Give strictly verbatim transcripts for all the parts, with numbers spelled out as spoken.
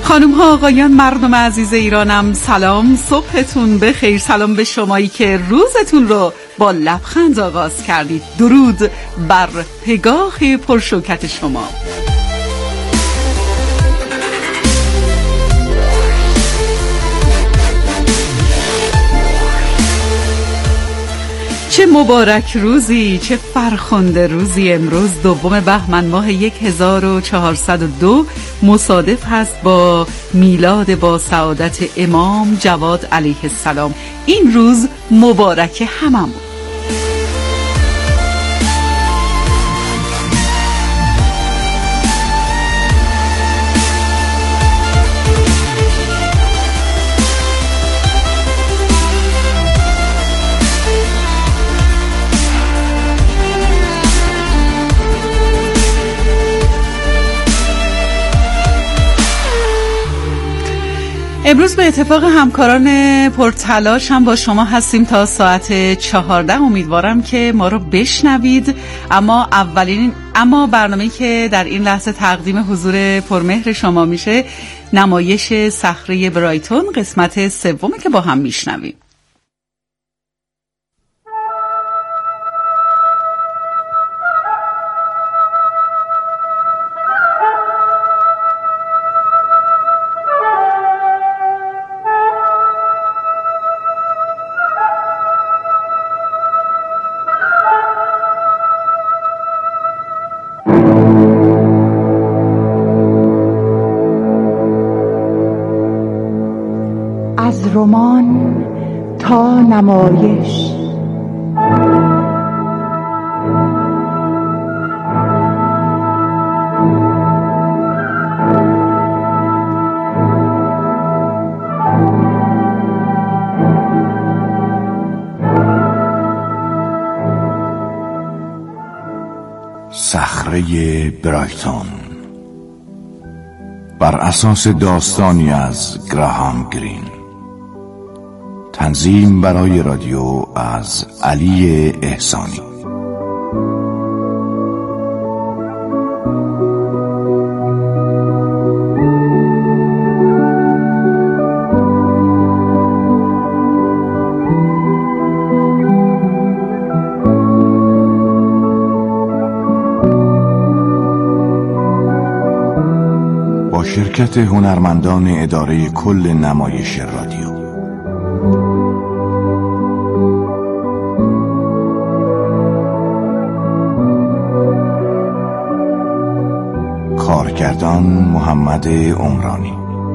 خانم ها آقایان، مردم عزیز ایرانم، سلام، صبحتون بخیر. سلام به شمایی که روزتون رو با لبخند آغاز کردید. درود بر پگاه پرشوکت شما. چه مبارک روزی، چه فرخنده روزی. امروز دوم بهمن ماه هزار و چهارصد و دو مصادف هست با میلاد با سعادت امام جواد علیه السلام. این روز مبارک هممون. امروز به اتفاق همکاران پرتلاش هم با شما هستیم تا ساعت چهارده. امیدوارم که ما رو بشنوید. اما اولین اما برنامه‌ای که در این لحظه تقدیم حضور پرمهر شما میشه نمایش صخره برایتون قسمت سومی که با هم میشنویم. از رمان تا نمایش، صخره برایتون بر اساس داستانی از گراهام گرین. تنظیم برای رادیو از علی احسانی. با شرکت هنرمندان اداره کل نمایش رادیو. کارگردان محمد عمرانی.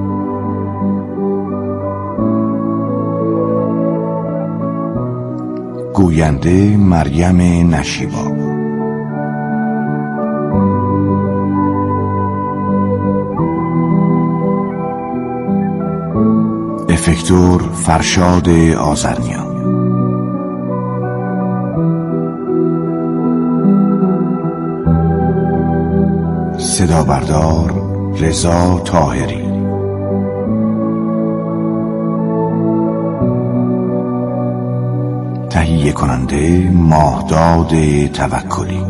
گوینده مریم نشیبا. افکتور فرشاد آذرنیا. صدا بردار رضا طاهری. تهیه کننده ماهداد توکلی.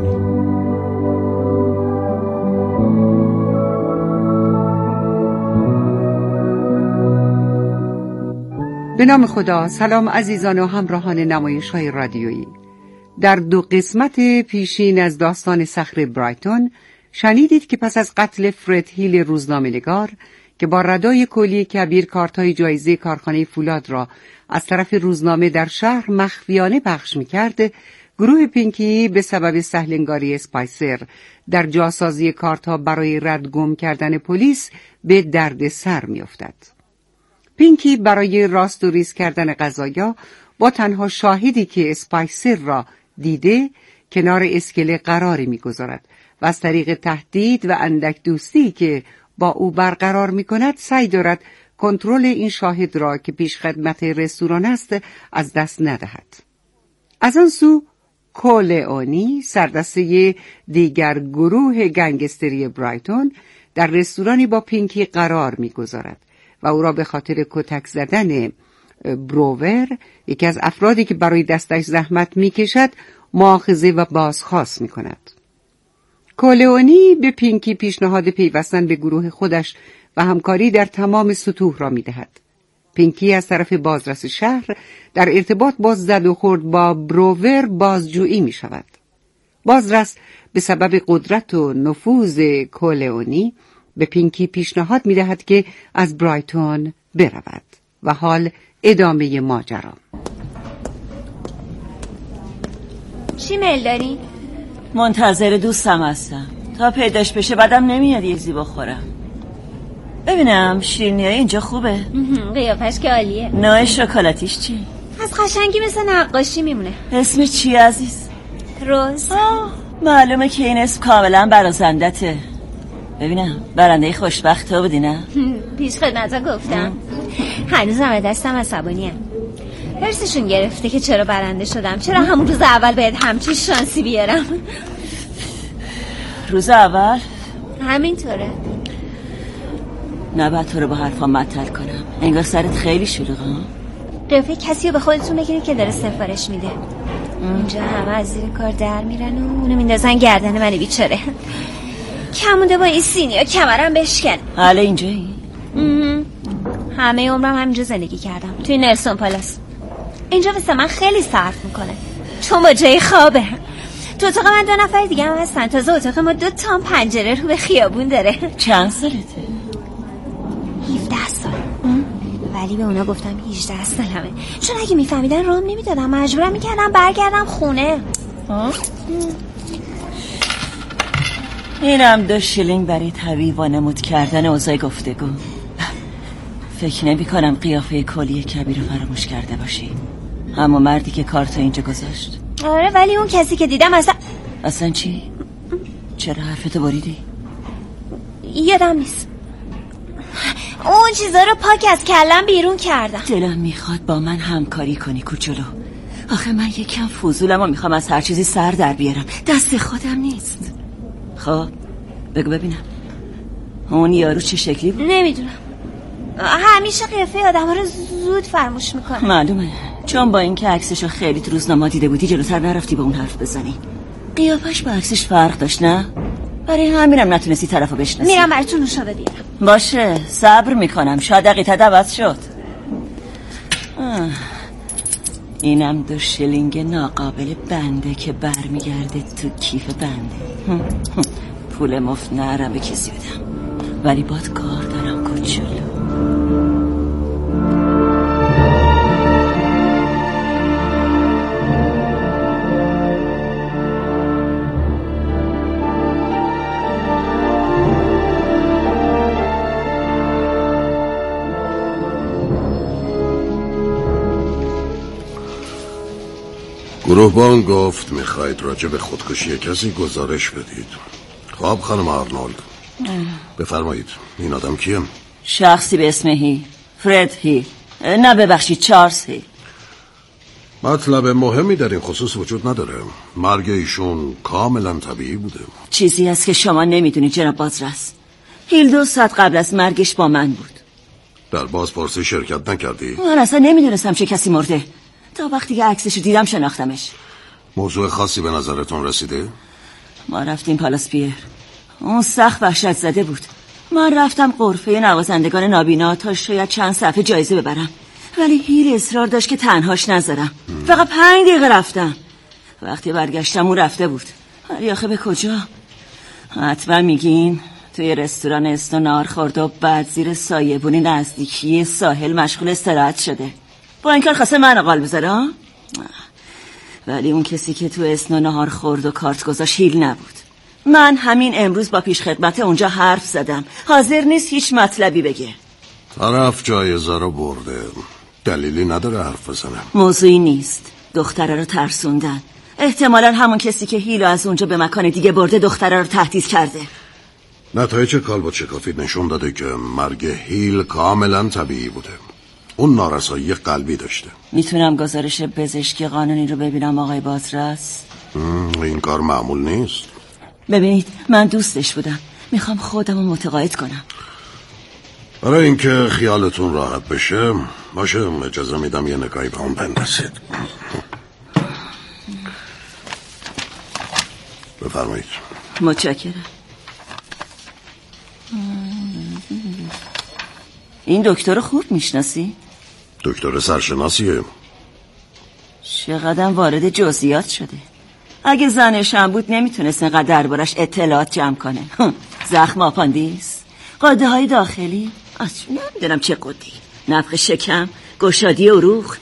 به نام خدا. سلام عزیزان و همراهان نمایش‌های رادیویی. در دو قسمت پیشین از داستان صخره برایتون شنیدید که پس از قتل فرد هیل روزنامه‌نگار که با ردای کلی کبیر کارت‌های جایزه کارخانه فولاد را از طرف روزنامه در شهر مخفیانه پخش می‌کرد، گروه پینکی به سبب سهلنگاری اسپایسر در جاسازی کارت‌ها برای ردگم کردن پلیس به درد سر می‌افتد. پینکی برای راست و ریز کردن قضایا با تنها شاهدی که اسپایسر را دیده کنار اسکله قراری می‌گذارد و از طریق تهدید و اندک دوستی که با او برقرار می‌کند سعی دارد کنترل این شاهد را که پیش خدمت رستوران است از دست ندهد. از آن سو کورلئونی سردسته دیگر گروه گنگستری برایتون در رستورانی با پینکی قرار می‌گذارد و او را به خاطر کتک زدن بروور، یکی از افرادی که برای دستش زحمت می‌کشد، مؤاخذه و بازخواست می‌کند. کورلئونی به پینکی پیشنهاد پیوستن به گروه خودش و همکاری در تمام سطوح را می‌دهد. پینکی از طرف بازرس شهر در ارتباط با زد و خورد با بروور بازجویی می‌شود. بازرس به سبب قدرت و نفوذ کورلئونی به پینکی پیشنهاد می‌دهد که از برایتون برود و حال ادامه ماجرا. چی میل داری؟ منتظر دوستم هستم تا پیداش بشه، بعدم نمیاد یه زی بخورم. ببینم شیرینیای اینجا خوبه؟ قیافش که عالیه. نوع شکلاتیش چی؟ از قشنگی مثل نقاشی میمونه. اسم چی عزیز؟ روز. معلومه که این اسم کاملا برازندته. ببینم برنده خوشبخت تو بودی نه؟ پیش خدمتا گفتم. هنوز هم دستم عصبانیم. هرسشون گرفته که چرا برنده شدم، چرا همون روز اول باید همچین شانسی بیارم. روز اول؟ همینطوره. نباید تو رو با حرفا مطل کنم، انگار سرت خیلی شلوغه. قیافه کسی رو به خودتون بگیرید که داره سفارش میده. اینجا همه از زیر کار در میرن و اونو میندازن گردن من بیچاره. کمونده با این سینیا کمرم بشکن. حالا اینجایی؟ همه عمرم همینجا زندگی کردم، توی نلسون پالاس. اینجا واسه من خیلی صرف میکنه چون با جای خوابه. تو اتاق من دو نفر دیگه هم هستن، تازه اتاق ما دو تا پنجره رو به خیابون داره. چند سالته؟ هفده سال. ولی به اونا گفتم هجده سالمه، چون اگه میفهمیدن رام نمیدادم، مجبورم میکردم برگردم خونه. اینم دو شیلینگ برای طویل وانمود کردن اوضاع گفتگو. فکر نمی کنم قیافه کلی کبیر رو فراموش کرده باشی. اما مردی که کارتو اینجا گذاشت. آره ولی اون کسی که دیدم اصلا اصلا چی؟ چرا حرفتو بریدی؟ یادم نیست. اون چیزا رو پاک از کلم بیرون کردم. دلم میخواد با من همکاری کنی کوچولو. آخه من یکم فضولم و میخوام از هر چیزی سر در بیارم، دست خودم نیست. خب بگو ببینم اون یارو چه شکلی بود؟ نمیدونم، همیشه قیافه آدم ها رو زود فراموش میکنه. معلومه، چون با اینکه عکسشو خیلی تو روزنامه دیده بودی جلوتر نرفتی با اون حرف بزنی. قیافش با عکسش فرق داشت نه؟ برای همینم نتونستی طرفو بشناسی. میرم براتون نوشابه بیارم. باشه صبر میکنم، شاید دقیقه عوض شد. آه. اینم دو شلینگ ناقابل بنده که برمیگرده تو کیف بنده. پول مفت نرم به کسی بدم، ولی باد کار دارم کوچولو. گروهبان گفت میخواید راجع به خودکشی کسی گزارش بدید. خب خانم آرنولد بفرمایید. این آدم کیه؟ شخصی به اسم هی فرد هی نه ببخشید چارلز هی. مطلب مهمی در این خصوص وجود نداره. مرگ ایشون کاملا طبیعی بوده. چیزی هست که شما نمیدونید جناب بازرس. هیل دو ساعت قبل از مرگش با من بود. در بازپرسی شرکت نکردی؟ من اصلا نمیدونستم چه کسی مرده تا وقتی که عکسشو دیدم شناختمش. موضوع خاصی به نظرتون رسیده؟ ما رفتیم پالاس پیر. اون سخت وحشت زده بود. من رفتم غرفه نوازندگان نابینا تا شاید چند صفحه جایزه ببرم، ولی هیل اصرار داشت که تنهاش نذارم. فقط پنج دقیقه رفتم. وقتی برگشتم اون رفته بود. ولی آخه به کجا؟ حتما میگین توی رستوران استو نهار خورد و بعد زیر سایه‌بونی نزدیکی ساحل مشغول استراحت شده. با این کار خواسته من قال بذاره. ولی اون کسی که تو اسنو نهار خورد و کارت گذاشت هیل نبود. من همین امروز با پیش خدمت اونجا حرف زدم، حاضر نیست هیچ مطلبی بگه. طرف جایزه رو برده، دلیلی نداره حرف بزنه. موضوعی نیست، دختره رو ترسوندن. احتمالاً همون کسی که هیل از اونجا به مکان دیگه برده دختره رو تهدید کرده. نتایج کالبد شکافی نشون داده که مرگ هیل کاملا طبیعی بوده. اون نارسایی قلبی داشته. میتونم گزارش پزشکی قانونی رو ببینم آقای بازرس؟ این کار معمول نیست. ببینید من دوستش بودم، میخوام خودم رو متقاعد کنم. برای اینکه خیالتون راحت بشه باشه اجازه میدم یه نگاهی به اون بندازید. بفرمایید. متشکرم. این دکتر خوب میشناسی؟ دکتر سرشناسیه. چقدر وارد جزئیات شده. اگه زنش هم بود نمیتونست اینقدر دربارش اطلاعات جمع کنه. زخم آپاندیس، قاده های داخلی، نمیدونم چه قدی، نفخ شکم، گشادی عروق.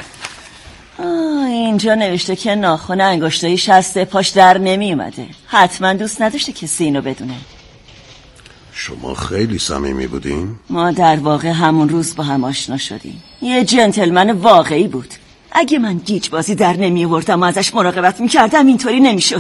اینجا نوشته که ناخن انگشتای شست پاش در نمی اومده. حتما دوست نداشته کسی اینو بدونه. شما خیلی صمیمی بودین؟ ما در واقع همون روز با هم آشنا شدیم. یه جنتلمن واقعی بود. اگه من گیج بازی در نمی آوردم و ازش مراقبت میکردم اینطوری نمیشد.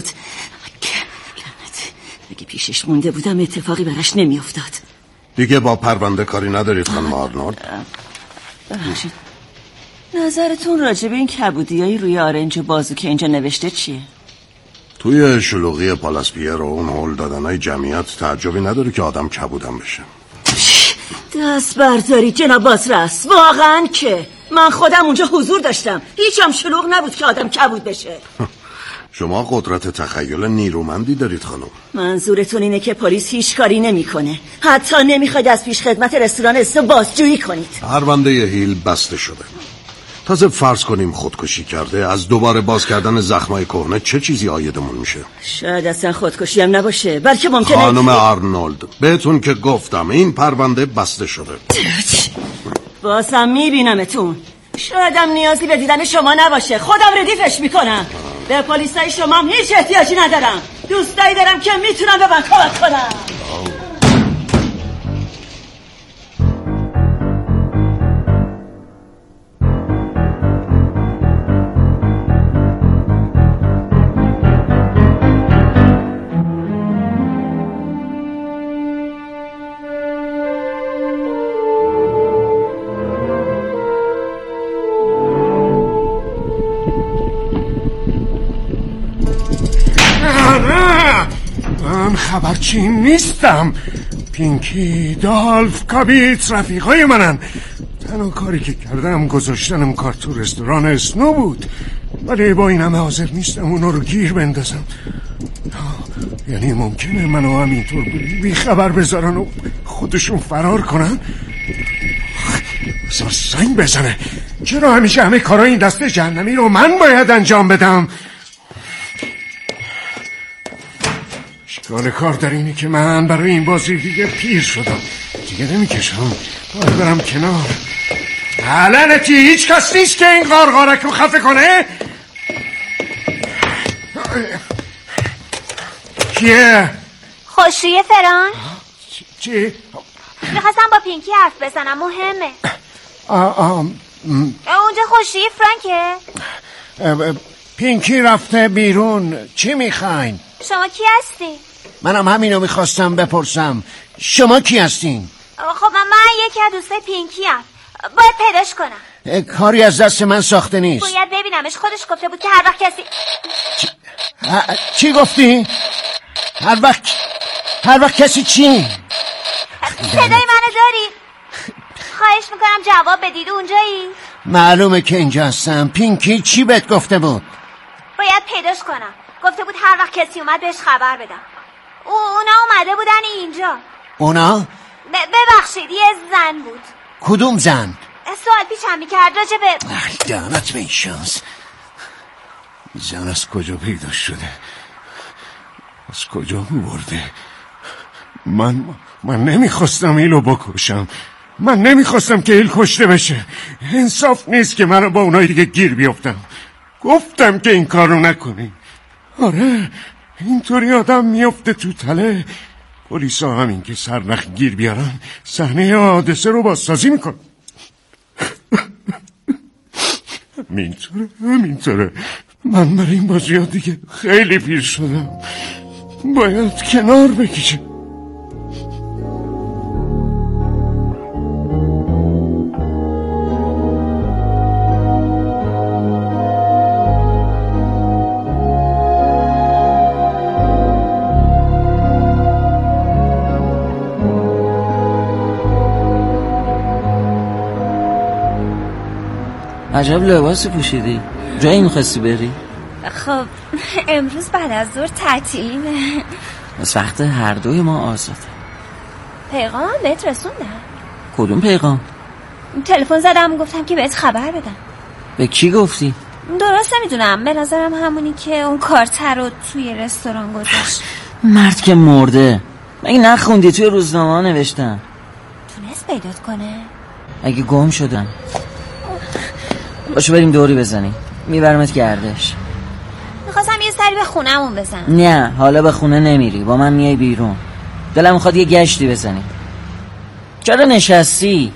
اگه پیشش مونده بودم اتفاقی براش نمی افتاد. دیگه با پرونده کاری ندارید خانم آرنولد؟ ببخشید، نظرتون راجع به این کبودیایی روی آرنج و بازو که اینجا نوشته چیه؟ توی شلوغی پالاس پیر و اون هول دادنای جمعیت تعجبی نداره که آدم کبودم بشه. دست بردارید جناب بازرس. واقعا که من خودم اونجا حضور داشتم، هیچم شلوغ نبود که آدم کبود بشه. شما قدرت تخیل نیرومندی دارید خانم. منظورتون اینه که پلیس هیچ کاری نمیکنه، حتی نمیخواید از پیش خدمت رستوران استو بازجویی کنید؟ پرونده هیل بسته شده. تازه فرض کنیم خودکشی کرده، از دوباره باز کردن زخمای کهنه چه چیزی عایدمون میشه؟ شاید اصلا خودکشی هم نباشه، بلکه ممکنه. خانم آرنولد بهتون که گفتم این پرونده بسته شده. بازم میبینمتون. شایدم نیازی به دیدن شما نباشه، خودم ردیفش میکنم. به پلیسای شما هم هیچ احتیاجی ندارم. دوستایی دارم که میتونم به من کمک کنم. خبرچین نیستم. پینکی، دالف، کابیت رفیقای منن. تنها کاری که کردم گذاشتنم کار تو رستوران اسنو بود، ولی با این همه حاضر نیستم اونا رو گیر بندازم. یعنی ممکنه منو همینطور بی خبر بذارن و خودشون فرار کنن. بذار زنگ بزنه. چرا همیشه همه کارای این دست جهنمی رو من باید انجام بدم؟ اشکال کار در اینه که من برای این بازی دیگه پیر شدم، دیگه نمیکشم. باید برم کنار. لعنتی، هیچ کس نیست که این قارقارک رو خفه کنه؟ کیه؟ خوشویه فران. چی؟ میخواستم با پینکی حرف بزنم، مهمه. آه آه اونجا خوشویه فرانکه؟ پینکی رفته بیرون. چی میخواین؟ شما کی هستی؟ منم همینو میخواستم بپرسم. شما کی هستین؟ خب من, من یکی از دوستای پینکی هم. باید پیداش کنم. کاری از دست من ساخته نیست. باید ببینمش. خودش گفته بود که هر وقت کسی چی, چی گفتی؟ هر وقت هر وقت کسی چی؟ صدای منو داری؟ خواهش میکنم جواب بدید. اونجایی؟ معلومه که اینجا هستم. پینکی چی بهت گفته بود؟ باید پیداش کنم. گفته بود هر وقت کسی اومد بهش خبر بدم. او اونا اومده بودن اینجا. اونا؟ ب... ببخشید یه زن بود. کدوم زن؟ سوال پیشم میکرد راجع به دهنت به این شانس. زن از کجا پیدا شده؟ از کجا میورده؟ من من نمیخواستم ایلو بکشم. من نمیخواستم که ایل کشته بشه. انصاف نیست که من با اونای دیگه گیر بیافتم. گفتم که این کارو نکنی. آره اینطوری آدم میافته تو تله. پلیسا همین که سرنخ گیر بیارن صحنه حادثه رو بازسازی میکن. همینطوره همینطوره من برای این بازی ها دیگه خیلی پیر شدم. باید کنار بکشم. عجب لباسی پوشیدی. جایی میخواستی بری؟ خب امروز بعد از ظهر تعطیلیمه. از وقت هر دوی ما آزاده. پیغامم بهت رسوندم. کدوم پیغام؟ تلفن زدم گفتم که بهت خبر بدم. به کی گفتی؟ درست نمیدونم، به نظرم همونی که اون کارتر رو توی رستوران گذاشت. مرد که مرده. مگه نخوندی توی روزنامه نوشتم؟ تونست پیدات کنه؟ اگه گم شدم باشو بریم دوری بزنیم، میبرمت گردش. میخواستم یه سری به خونمون بزنم. نه حالا به خونه نمیری، با من میای بیرون. دلم میخواد یه گشتی بزنیم. چرا نشستی؟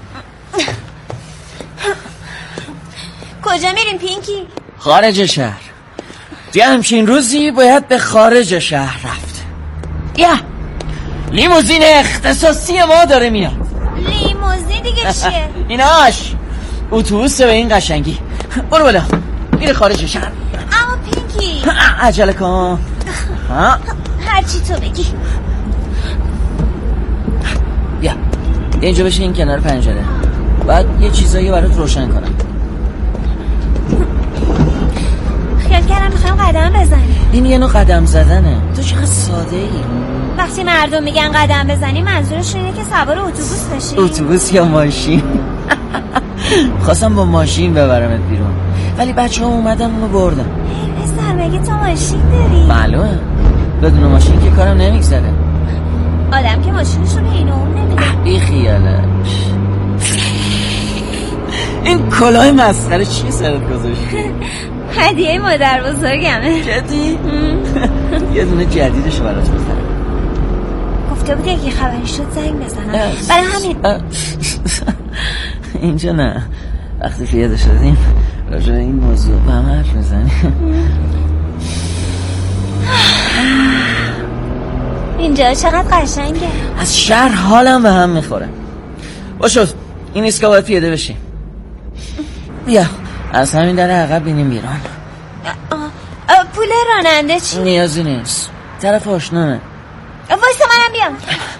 کجا میریم پینکی؟ خارج شهر. یه همچین روزی باید به خارج شهر رفت. یا لیموزین اختصاصی ما داره میاد. لیموزین دیگه چیه؟ ایناش اتوبوسه به این قشنگی. برو بالا میره خارج شهر. اما پینکی عجله کن. هرچی تو بگی. بیا اینجا بشین این کنار پنجره، بعد یه چیزایی برات روشن کنم. خیال کردم میخوایم قدم بزنیم. این یه نوع قدم زدنه. تو چقدر ساده ای. وقتی مردم میگن قدم بزنی منظورشون اینه که سوار اتوبوس بشی. اتوبوس یا ماشین؟ خواستم با ماشین ببرمت بیرون ولی بچه ها اومدن اونو بردن. ای پسر مگه تو ماشین داری؟ معلومه، بدون ماشین که کارم نمیگذره. آدم که ماشینشون این و اون نمیده. بی خیالش. این کلاه مسخره چیه سرت گذاشتی؟ هدیه مادر بزرگمه. جدی؟ یه دونه جدیدشو برات بزنم. گفته بوده که خبری شد زنگ بزنم، برای همین. اینجا نه، وقتی پیاده شدیم راجع به این موضوع با هم حرف میزنیم. اینجا چقدر قشنگه. از شهر حالم به هم میخوره. باشد این ایستگاه باید پیاده بشیم. بیا از همین در عقب بینیم بیرون. پول راننده چی؟ نیازی نیست، طرف آشنامه. وایسا منم بیام.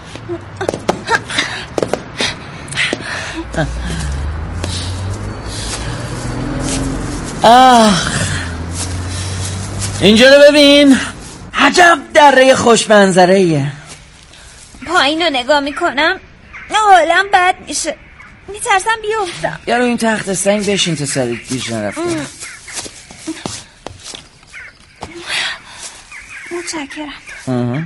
آخ اینجا رو ببین، عجب دره خوش منظره ایه. پایین رو نگاه میکنم حالم بد میشه، میترسم بیفتم. یا رو این تخت سنگ بشین تا سرت گیج نرفته. متشکرم.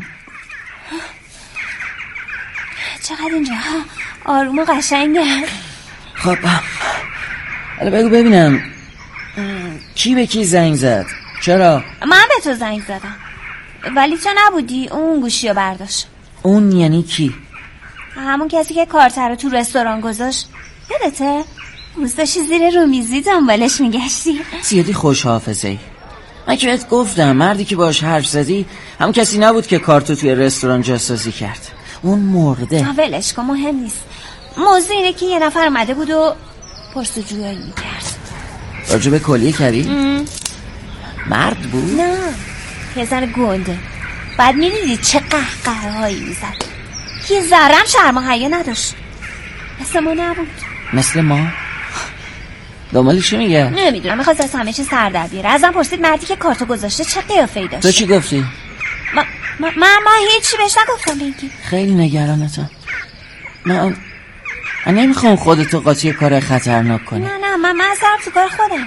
چقدر اینجا آروم و قشنگه. خب حالا بگو ببینم کی به کی زنگ زد؟ چرا؟ من به تو زنگ زدم ولی تو نبودی، اون گوشی رو برداشت. اون یعنی کی؟ همون کسی که کارتر رو تو رستوران گذاشت. یادته؟ روز داشتی زیر رومیزی دنبالش میگشتی. زیادی خوش حافظه ای. من که بهت گفتم مردی که باش حرف زدی هم کسی نبود که کارتو توی رستوران جاسازی کرد. اون مرده. ولش کن، مهم نیست. موضوع اینه که یه نفر اومده بود و پرسجویی میکرد. راجع به کلیه کردی؟ مرد بود؟ نه، یه زن گنده. بعد میدیدی چه قهقه هایی میزد. یه ذرم شرم و حیا نداشت. مثل ما نبود. مثل ما؟ دنبالی چی میگه؟ نمیدونم، میخواست از همه چی سر در بیاره. ازم پرسید مردی که کارتو گذاشته چه قیافه‌ای داشت. تو چی گفتی؟ ما ما ما, ما هیچی بهش نگفتم بگی. خیلی نگرانتم. من من نمیخوام خودتو قاطی کار خطرناک کنی. نه نه، من من سرم تو کار خودم.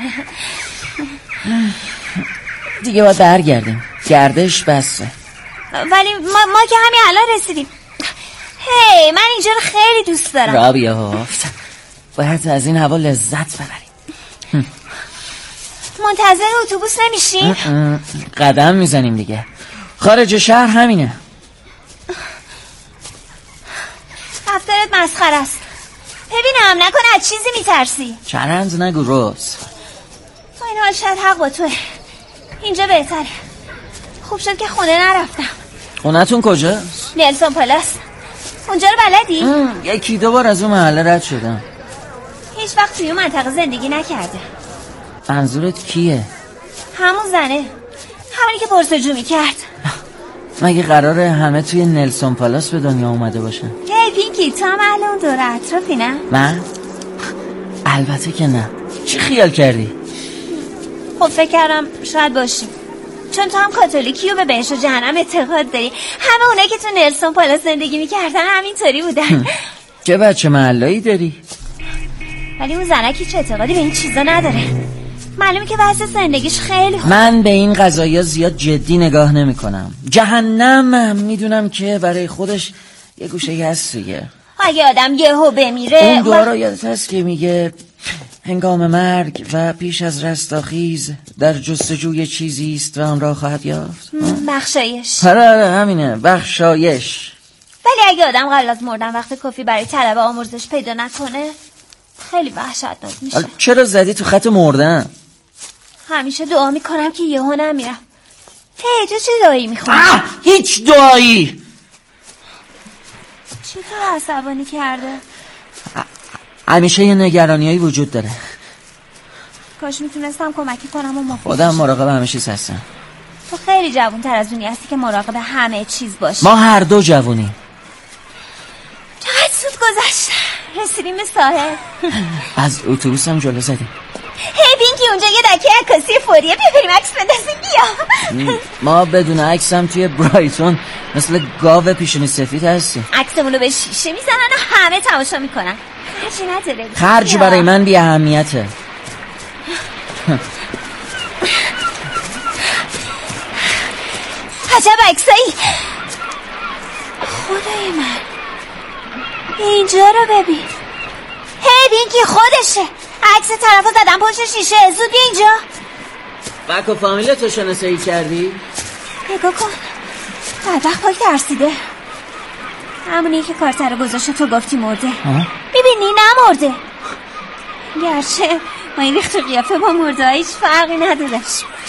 دیگه باید برگردیم، گردش بسته. ولی ما, ما که همین الان رسیدیم. هی من اینجا رو خیلی دوست دارم. رابیا باید از این هوا لذت ببریم. منتظر اتوبوس نمیشیم؟ قدم میزنیم دیگه. خارج شهر همینه. رفتارت مسخره است. ببینم نکنه از چیزی میترسی. چرند نگو روز. با این حال شاید حق با توه. اینجا بهتره. خوب شد که خونه نرفتم. خونتون کجاست؟ نلسون پالاس. اونجا رو بلدی؟ یکی دو بار از اون محله رد شدم. هیچ وقت توی اون منطقه زندگی نکرده. منظورت کیه؟ همون زنه، همونی که پرسجو میکرد. مگه قراره همه توی نلسون پالاس به دنیا اومده باشن؟ هی پینکی، تو هم اهل اون دور اطرافی نه؟ من؟ البته که نه. چی خیال کردی؟ خب فکر کردم شاید باشیم، چون تو هم کاتولیکی و به بهشت و جهنم اعتقاد داری. همه اونایی که تو نلسون پالاس زندگی میکردن همینطوری بودن. چه بچه محلایی داری؟ ولی اون زنک هیچ اعتقادی به این چیزا نداره. معلومه که وضع زندگیش خیلی خوب. من به این قضايا زیاد جدی نگاه نمی کنم. جهنم میدونم که برای خودش یه گوشه هست دیگه. اگه آدم یهو بمیره اون دعا یادت هست که میگه هنگام مرگ و پیش از رستاخیز در جستجوی چیزی است و آن را خواهد یافت. بخشایش. آره همینه، بخشایش. ولی اگه آدم قبل از مردن وقت کافی برای طلب آمرزش پیدا نکنه خیلی وحشتناک میشه. چرا زدی تو خط مردن؟ همیشه دعا میکنم که یهو نمیرم. هی تو چه دعایی میخونی؟ هیچ دعایی. چی تو عصبانی کرده؟ همیشه یه نگرانیایی وجود داره. کاش میتونستم کمکی کنم و مفید خودم مراقب همه چیز هستم. تو خیلی جوون تر از اونی هستی که مراقب همه چیز باشی. ما هر دو جوونیم. چقدر زود گذشت. رسیدیم به ساحل. از اتوبوس هم جلو زدیم. هی پینکی اونجا یه دکه عکاسی فوریه، بیا بریم عکس بندازیم. بیا. ما بدون عکس هم توی برایتون مثل گاو پیشونی سفید هستیم. عکسمون رو به شیشه میزنن و همه تماشا میکنن. خرجی نداره. خرج برای من بی اهمیته. عجب عکسایی. خدای من اینجا رو ببین. هی پینکی خودشه. عکس طرفو زدم پشت شیشه. زود بیا اینجا. بک و فامیل تو شناسایی کردی؟ نگاه کن. بدبخت پاک ترسیده. همونی که کارتر رو گذاشت تو گفتی مرده. ببینی نمرده. گرچه ما این ریخت و قیافه با مرده هیچ فرقی نداره.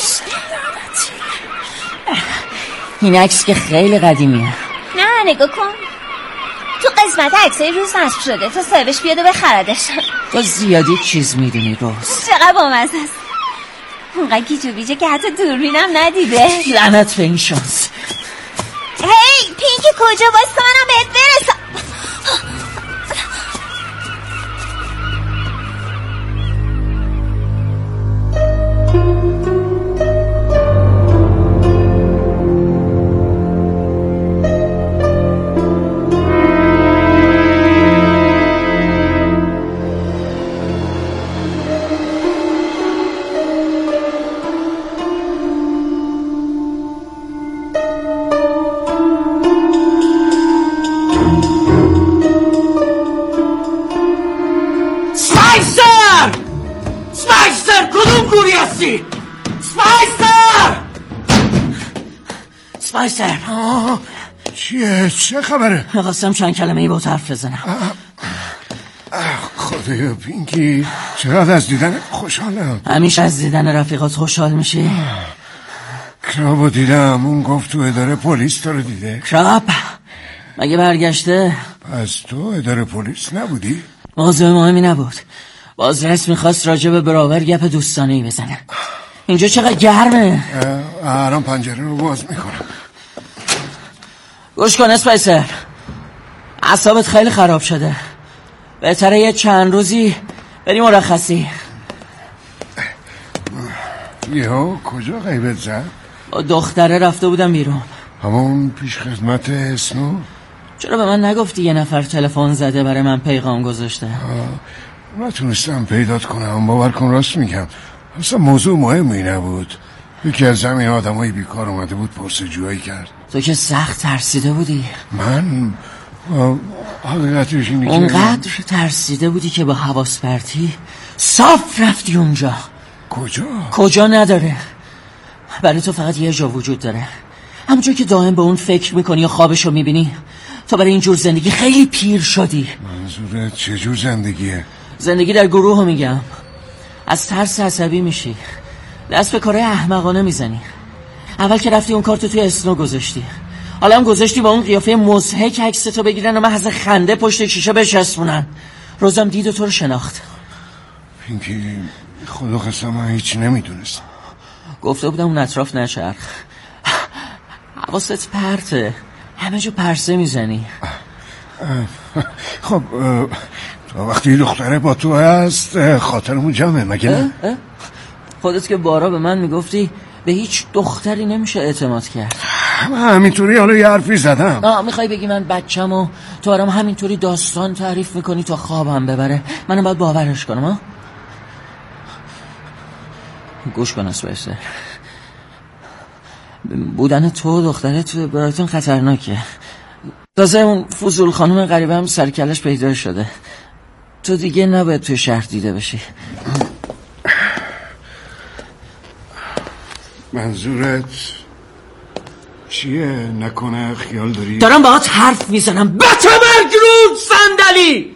این عکس که خیلی قدیمیه. نه نگاه کن. تو قسمت عکسای روز نصب شده. تو صاحبش بیاد و بخردش. تو زیادی چیز میدونی روز. چقدر بامزه است. اونقدر گیجو بیجه که حتی دوربینم ندیده. لعنت به این شانس. هی پینکی کجا؟ واسه منم بهت برسم. سپایسر. چیه؟ چه خبره؟ می‌خواستم چند کلمه ای با تو حرف بزنم. خدایا پینکی چقدر از دیدن خوشحالم. همیشه از دیدن رفیقات خوشحال میشی؟ کرابو دیدم، اون گفت تو اداره پلیس تو رو دیده. کراب مگه برگشته؟ پس تو اداره پلیس نبودی؟ موضوع مهمی نبود. بازرس میخواست راجع به برابر گپ دوستانه‌ای بزنه. اینجا چقدر گرمه. الان پنجره رو باز میکنم. گوش کن اسپایسر، اعصابت خیلی خراب شده. بهتره یه چند روزی بری مرخصی. یهو کجا غیبت زد؟ با دختره رفته بودم بیرون. همون پیش خدمت اسنو؟ چرا به من نگفتی یه نفر تلفن زده برای من پیغام گذاشته؟ نتونستم پیدات کنم. باور کن راست میگم، اصلا موضوع مهمی نبود. یکی از زمین آدمای بیکار اومده بود پرسجویی کرد. تو که سخت ترسیده بودی. من حقیقتش اینه که اونقدر ترسیده بودی که با حواس پرتی صاف رفتی اونجا. کجا؟ کجا نداره. برای تو فقط یه جا وجود داره. همونجور که دائم به اون فکر میکنی و خوابشو میبینی. تو برای این جور زندگی خیلی پیر شدی. منظورت چه جور زندگیه؟ زندگی در گروه میگم. از ترس عصبی میشی، دست به کارهای احمقانه میزنی. اول که رفتی اون کارتو توی اسنو گذاشتی، حالا هم گذاشتی با اون قیافه مضحک عکستو بگیرن و محض خنده پشت شیشه بچسبونن. روزم دید و تو رو شناخت. پینکی خدا قسم من هیچ نمیدونستم. گفته بودم اون اطراف نچرخ. حواست پرته، همه جو پرسه میزنی. خب تو وقتی دختره با تو هست خاطرمون جمعه مگه نه؟ اه؟ اه؟ خودت که بارا به من میگفتی به هیچ دختری نمیشه اعتماد کرد. من همینطوری حالا یه حرفی زدم. آه میخوای بگی من بچم و تو آرام همینطوری داستان تعریف میکنی تا خوابم ببره؟ منم باید باورش کنم. ها گوش کن اسپایسر، بودن تو دختره تو برایتون خطرناکه. تازه اون فضول خانم غریبه هم سرکلش پیدا شده. تو دیگه نباید توی شهر دیده بشی. منظورت چیه؟ نکنه خیال داری؟ دارم باهات حرف میزنم. بچه مرگرون صندلی.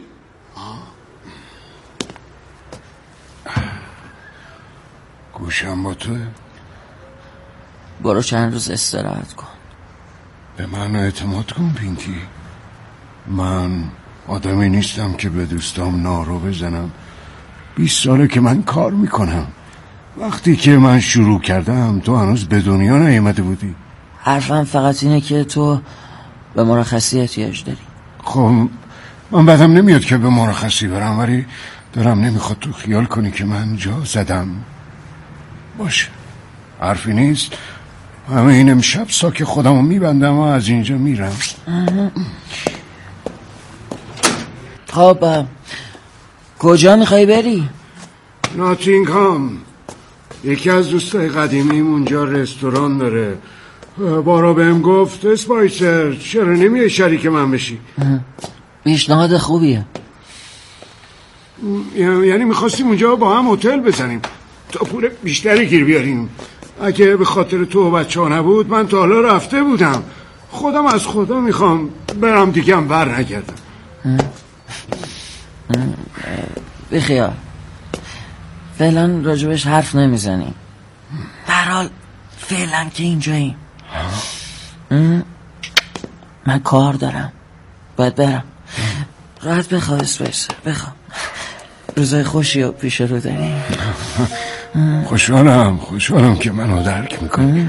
گوشم با توه؟ برو چند روز استراحت کن. به من اعتماد کن پینکی. من آدمی نیستم که به دوستام نارو بزنم. بیست ساله که من کار میکنم. وقتی که من شروع کردم تو هنوز به دنیا نیامده بودی. حرفم فقط اینه که تو به مرخصی احتیاج داری. خب من بعدم نمیاد که به مرخصی برم، ولی دارم نمیخواد تو خیال کنی که من جا زدم. باشه حرفی نیست. همه این امشب ساک خودمو میبندم و از اینجا میرم. خب کجا میخوای بری؟ ناتینگهام. یکی از دوستای قدیمیم اونجا رستوران داره. بارا بهم گفت اسپایسر چرا نمیای شریک من بشی؟ پیشنهاد خوبیه. یعنی میخواستیم اونجا با هم هتل بزنیم تا پول بیشتری گیر بیاریم. اگه به خاطر تو و بچه ها نبود من تا حالا رفته بودم. خودم از خدا میخوام برم دیگه هم بر نگردم. بخیال فعلا راجبش حرف نمیزنیم. در حال فعلا که اینجاییم. من کار دارم باید برم. راحت بخواه اسپایسر بخواه. روزای خوشی و پیش رو داری. خوشحالم خوشحالم که منو درک میکنی.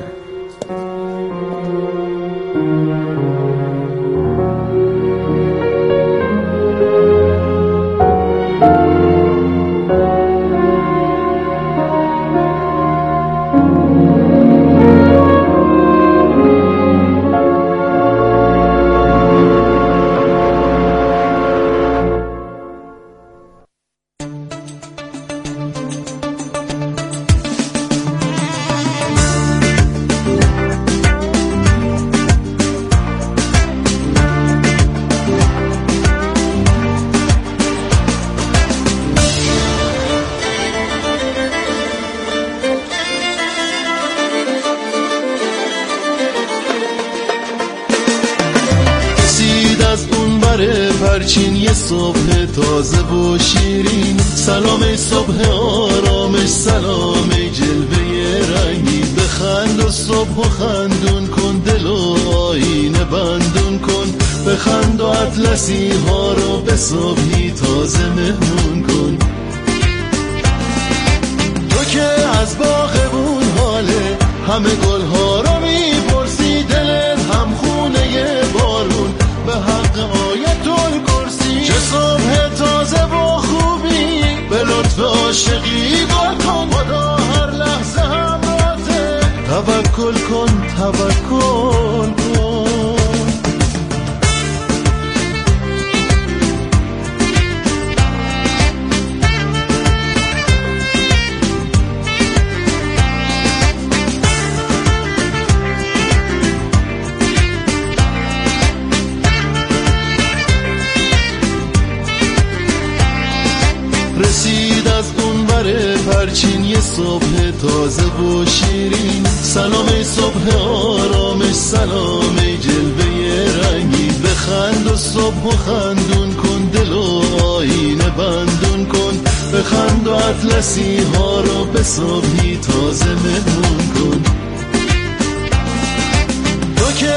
پرچین یه صبح تازه و شیرین، سلام ای صبح آرامش، سلام ای جلوه رنگی، بخند و صبح و خندون کن، دل و آینه بندون کن، بخند و اطلسی ها رو به صبحی تازه مهمون کن. تو که از باغبون حاله، همه گل ها رو میپرسی، دلت هم خونه بارون، به حق آیت الکرسی. چه صبح تازه و خوبی، به لطف عاشقی گل کن، خدا هر لحظه همراهته، توکل کن توکل کن. رسید از اون بره پرچین یه صبح تازه و شیرین، سلام ای صبح آرامش، سلام ای جلوه رنگی، بخند و صبح و خندون کن، دل و آینه بندون کن، بخند و اطلسی ها رو به صبحی تازه مهمون کن.